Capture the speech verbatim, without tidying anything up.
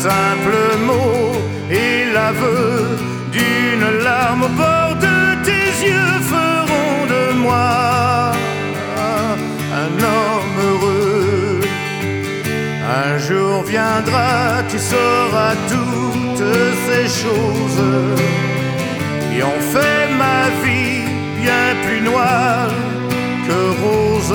simple mot et l'aveu d'une larme au bord de tes yeux feront de moi un homme heureux. Un jour viendra, tu sauras toutes ces choses qui ont fait ma vie bien plus noire